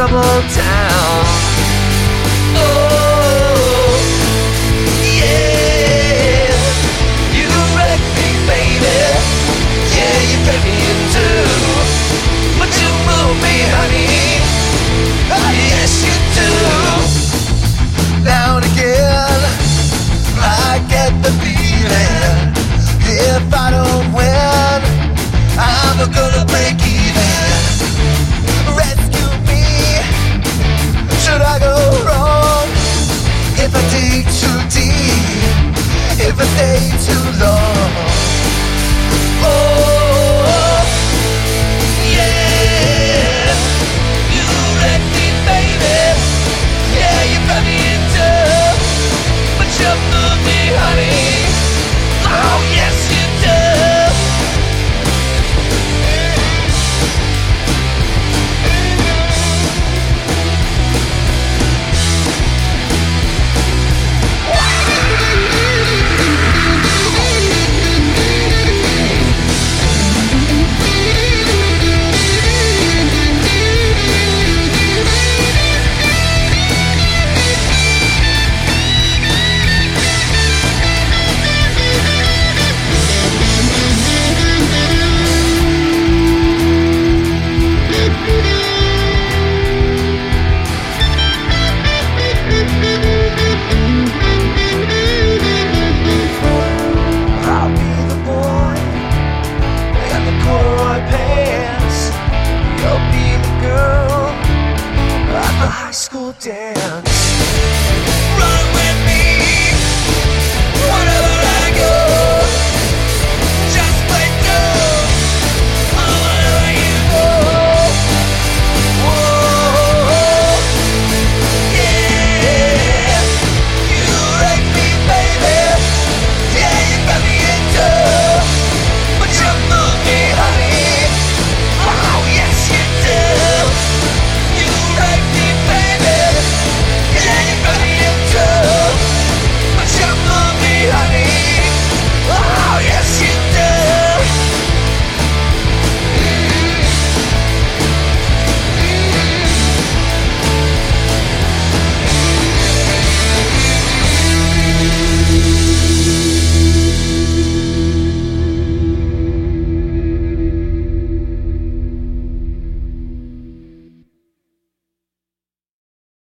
trouble town. Oh, yeah, you wreck me, baby. Yeah, you break me in two, but you move me, honey. Oh, yes, you do. Now and again, I get the feeling if I don't win, I'm gonna break even. Rescue me. Should I go wrong if I dig too deep? If I stay too long? Oh, yeah. You wreck me, baby. Yeah, you cut me in two, but you move me, honey. Oh, yes, you do. You'll be the girl at the high school dance.